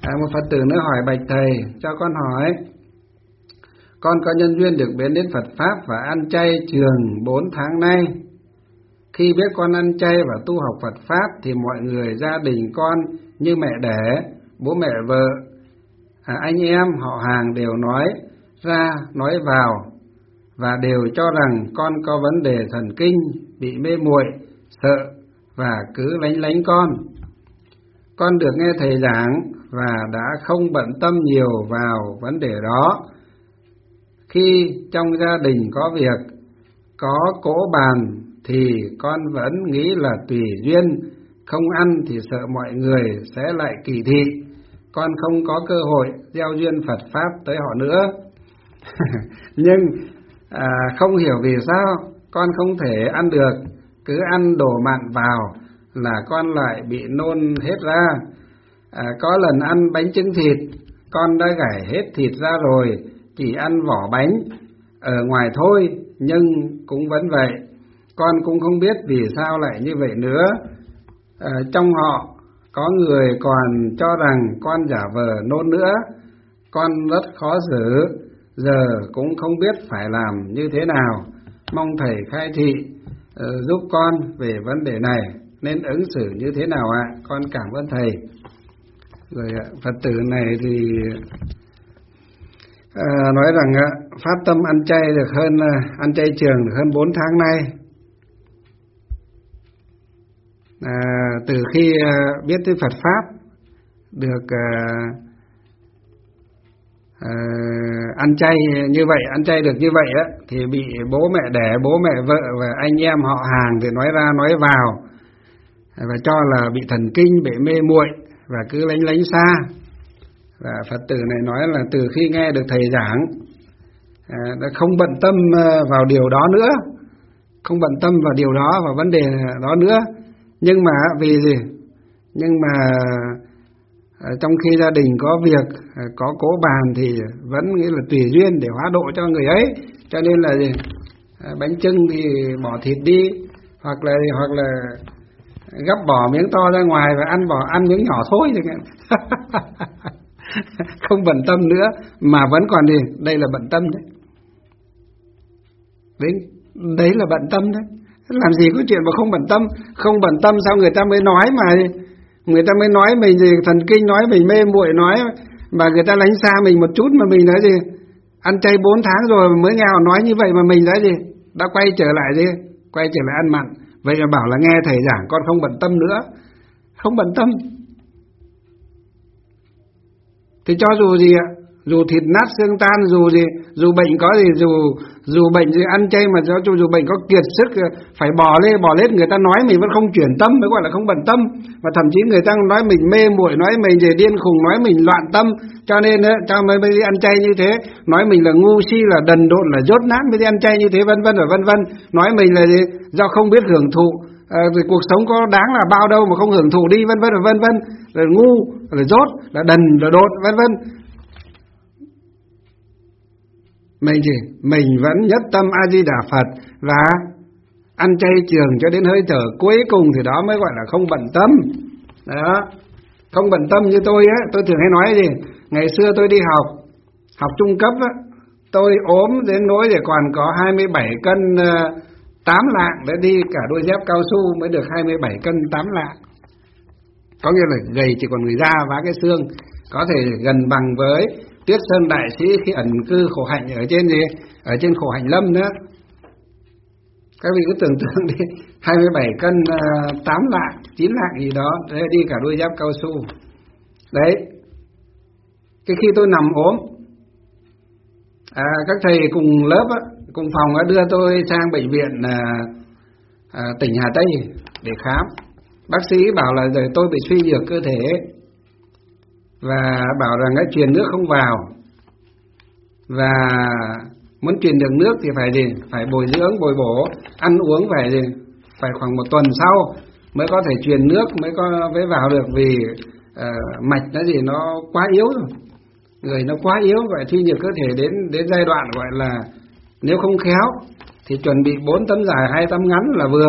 Một Phật tử nữa hỏi: bạch thầy, cho con hỏi, con có nhân duyên được biết đến Phật Pháp và ăn chay trường 4 tháng nay. Khi biết con ăn chay và tu học Phật Pháp thì mọi người gia đình con như mẹ đẻ, bố mẹ vợ, anh em, họ hàng đều nói ra nói vào và đều cho rằng con có vấn đề thần kinh, bị mê muội, sợ và cứ lánh lánh con. Con được nghe thầy giảng và đã không bận tâm nhiều vào vấn đề đó. Khi trong gia đình có việc, có cỗ bàn thì con vẫn nghĩ là tùy duyên, không ăn thì sợ mọi người sẽ lại kỳ thị, con không có cơ hội gieo duyên Phật Pháp tới họ nữa. Nhưng không hiểu vì sao con không thể ăn được, cứ ăn đồ mặn vào là con lại bị nôn hết ra. Có lần ăn bánh trứng thịt, con đã gảy hết thịt ra rồi, chỉ ăn vỏ bánh ở ngoài thôi, nhưng cũng vẫn vậy. Con cũng không biết vì sao lại như vậy nữa. Trong họ có người còn cho rằng con giả vờ nôn nữa. Con rất khó xử, giờ cũng không biết phải làm như thế nào. Mong thầy khai thị giúp con về vấn đề này, nên ứng xử như thế nào ạ? Con cảm ơn thầy. Rồi Phật tử này thì nói rằng phát tâm ăn chay ăn chay trường được hơn 4 tháng nay. Từ khi biết tới Phật Pháp, được ăn chay như vậy, ăn chay được như vậy thì bị bố mẹ đẻ, bố mẹ vợ và anh em họ hàng thì nói ra nói vào và cho là bị thần kinh, bị mê muội và cứ lánh lánh xa. Và Phật tử này nói là từ khi nghe được thầy giảng đã không bận tâm vào điều đó nữa, không bận tâm vào điều đó, vào vấn đề đó nữa. Nhưng mà vì gì? Nhưng mà trong khi gia đình có việc, có cỗ bàn thì vẫn nghĩ là tùy duyên để hóa độ cho người ấy. Cho nên là gì? Bánh chưng thì bỏ thịt đi, hoặc là gắp bỏ miếng to ra ngoài và ăn miếng nhỏ thôi. Không bận tâm nữa, mà vẫn còn gì? Đây là bận tâm đấy. Đấy là bận tâm đấy. Làm gì có chuyện mà không bận tâm. Không bận tâm sao người ta mới nói mà. Người ta mới nói mình gì thần kinh, nói mình mê muội, nói mà người ta lánh xa mình một chút mà mình nói gì ăn chay 4 tháng rồi mới nghe họ nói như vậy mà mình nói gì đã quay trở lại gì, quay trở lại ăn mặn. Vậy mà bảo là nghe thầy giảng con không bận tâm nữa. Không bận tâm thì cho dù gì ạ, dù thịt nát xương tan, dù bệnh có gì, dù bệnh gì ăn chay mà dù bệnh có kiệt sức phải bỏ lết người ta nói mình vẫn không chuyển tâm, mới gọi là không bận tâm. Và thậm chí người ta nói mình mê muội, nói mình gì điên khùng, nói mình loạn tâm, cho nên cho mới đi ăn chay như thế, nói mình là ngu si, là đần độn, là dốt nát mới đi ăn chay như thế, vân vân và vân vân. Nói mình là gì do không biết hưởng thụ, vì cuộc sống có đáng là bao đâu mà không hưởng thụ đi, vân vân và vân vân, là ngu, là dốt, là đần, là đột, vân vân. Mình vẫn nhất tâm A Di Đà Phật và ăn chay trường cho đến hơi thở cuối cùng thì đó mới gọi là không bận tâm. Đó, không bận tâm như tôi tôi thường hay nói gì, ngày xưa tôi đi học trung cấp tôi ốm đến nỗi để còn có 27 cân 8 lạng để đi cả đôi dép cao su mới được 27 cân 8 lạng. Có nghĩa là gầy chỉ còn người da vá cái xương, có thể gần bằng với Tuyết Sơn Đại Sĩ khi ẩn cư khổ hạnh ở trên khổ hạnh lâm nữa. Các vị cứ tưởng tượng đi, 27 cân 8 lạng, 9 lạng gì đó, để đi cả đôi dép cao su. Đấy, cái khi tôi nằm ốm, các thầy cùng lớp, cùng phòng đưa tôi sang bệnh viện tỉnh Hà Tây để khám. Bác sĩ bảo là giờ tôi bị suy nhược cơ thể và bảo rằng truyền nước không vào, và muốn truyền được nước thì phải gì, phải bồi dưỡng, bồi bổ, ăn uống phải khoảng 1 tuần sau mới có thể truyền nước, mới vào được, vì mạch nó quá yếu rồi, người nó quá yếu, gọi suy nhược cơ thể đến giai đoạn gọi là nếu không khéo thì chuẩn bị 4 tấm dài 2 tấm ngắn là vừa.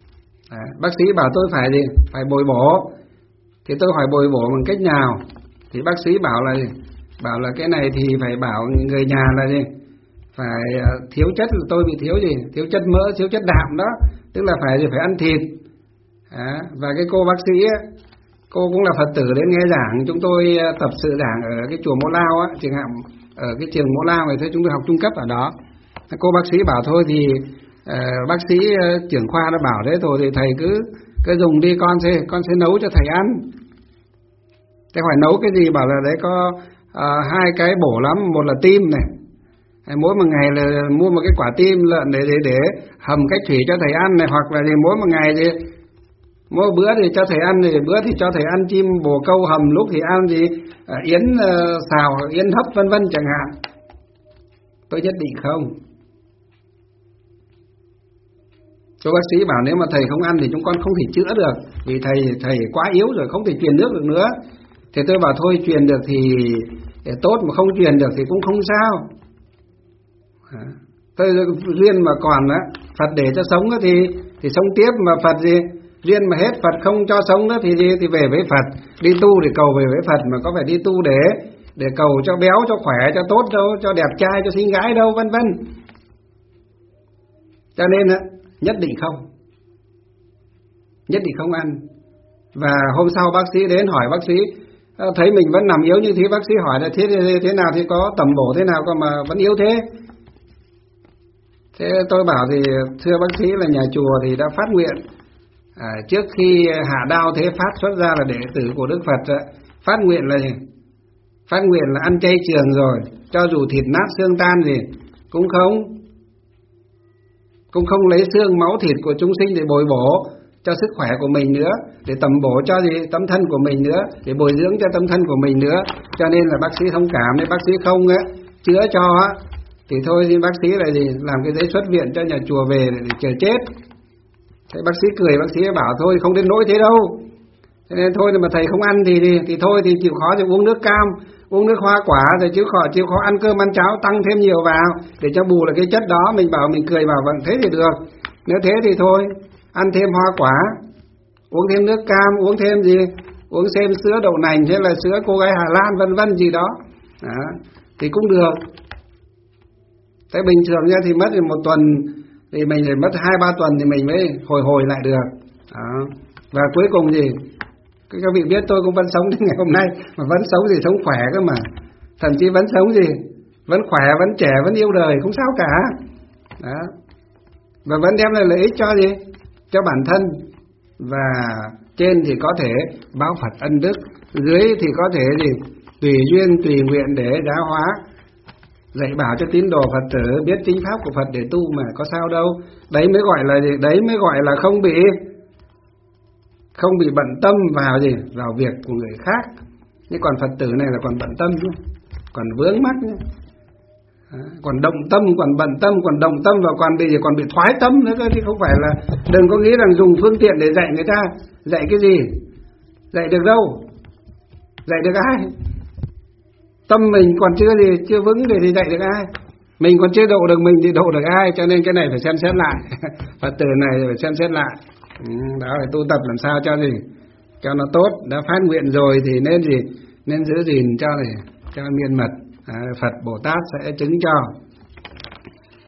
Bác sĩ bảo tôi phải bồi bổ, thì tôi hỏi bồi bổ bằng cách nào, thì bác sĩ bảo là gì? Bảo là cái này thì phải bảo người nhà là gì? Phải thiếu chất, là tôi bị thiếu gì? Thiếu chất mỡ, thiếu chất đạm đó, tức là phải ăn thịt. Và cái cô bác sĩ ấy, cô cũng là Phật tử đến nghe giảng, chúng tôi tập sự giảng ở cái chùa Mẫu Lao á, trường học ở cái trường Mẫu Lao này thôi, chúng tôi học trung cấp ở đó. Cô bác sĩ bảo thôi thì bác sĩ trưởng khoa đã bảo thế rồi thì thầy cứ dùng đi, con sẽ nấu cho thầy ăn. Thế hỏi nấu cái gì? Bảo là đấy có hai cái bổ lắm, một là tim này, mỗi một ngày là mua một cái quả tim lợn để hầm cách thủy cho thầy ăn này, hoặc là thì mỗi một ngày thì mỗi bữa thì cho thầy ăn, thì bữa thì cho thầy ăn chim bồ câu hầm, lúc thì ăn gì yến xào, yến hấp vân vân chẳng hạn. Tôi nhất định không. Cô bác sĩ bảo nếu mà thầy không ăn thì chúng con không thể chữa được, vì thầy quá yếu rồi, không thể truyền nước được nữa. Thì tôi bảo thôi, truyền được thì tốt, mà không truyền được thì cũng không sao. Tôi duyên mà còn á, Phật để cho sống đó thì sống tiếp, mà Phật gì duyên mà hết Phật không cho sống đó thì về với Phật. Đi tu để cầu về với Phật, mà có phải đi tu để cầu cho béo, cho khỏe, cho tốt đâu, cho đẹp trai, cho xinh gái đâu, vân vân. Cho nên á, nhất định không ăn. Và hôm sau bác sĩ đến hỏi, bác sĩ thấy mình vẫn nằm yếu như thế, bác sĩ hỏi là thế nào, thì có tầm bổ thế nào mà vẫn yếu thế. Thế tôi bảo thì thưa bác sĩ là nhà chùa thì đã phát nguyện trước khi hạ đao thế phát xuất ra là đệ tử của Đức Phật, phát nguyện là gì? Phát nguyện là ăn chay trường rồi, cho dù thịt nát xương tan gì cũng không lấy xương máu thịt của chúng sinh để bồi bổ cho sức khỏe của mình nữa, để tầm bổ cho gì tâm thân của mình nữa, để bồi dưỡng cho tâm thân của mình nữa. Cho nên là bác sĩ thông cảm, nếu bác sĩ không chữa cho thì thôi thì bác sĩ lại gì làm cái giấy xuất viện cho nhà chùa về để chờ chết. Thế bác sĩ cười, bác sĩ bảo thôi không đến nỗi thế đâu. Cho nên thôi, mà thầy không ăn thì thôi thì chịu khó thì uống nước cam, uống nước hoa quả, rồi chịu khó ăn cơm ăn cháo tăng thêm nhiều vào để cho bù là cái chất đó. Mình cười bảo vâng thế thì được. Nếu thế thì thôi, ăn thêm hoa quả, uống thêm nước cam, uống thêm gì, uống thêm sữa đậu nành hay là sữa cô gái Hà Lan vân vân gì đó. Thì cũng được. Thế bình thường nha thì mất một tuần, thì mình phải mất 2-3 tuần thì mình mới hồi lại được. Và cuối cùng gì, các vị biết tôi cũng vẫn sống đến ngày hôm nay, mà vẫn sống gì, sống khỏe cơ mà, thậm chí vẫn sống gì, vẫn khỏe, vẫn trẻ, vẫn yêu đời, không sao cả. Đó. Và vẫn đem lại lợi ích cho gì, cho bản thân. Và trên thì có thể báo Phật ân đức, dưới thì có thể gì tùy duyên tùy nguyện để giáo hóa, dạy bảo cho tín đồ Phật tử biết chính pháp của Phật để tu, mà có sao đâu. Đấy mới gọi là gì? Đấy mới gọi là không bị bận tâm vào gì, vào việc của người khác. Nhưng còn Phật tử này là còn bận tâm chứ, còn vướng mắc nhé. Còn động tâm, còn bận tâm, còn động tâm, và còn bị thoái tâm nữa cơ, chứ không phải là, đừng có nghĩ rằng dùng phương tiện để dạy người ta. Dạy cái gì? Dạy được đâu? Dạy được ai? Tâm mình còn chưa vững thì dạy được ai? Mình còn chưa độ được mình thì độ được ai? Cho nên cái này phải xem xét lại. Phật tử này phải xem xét lại. Đó, phải tu tập làm sao cho nó tốt. Đã phát nguyện rồi thì nên giữ gìn cho miên mật. Phật Bồ Tát sẽ chứng cho.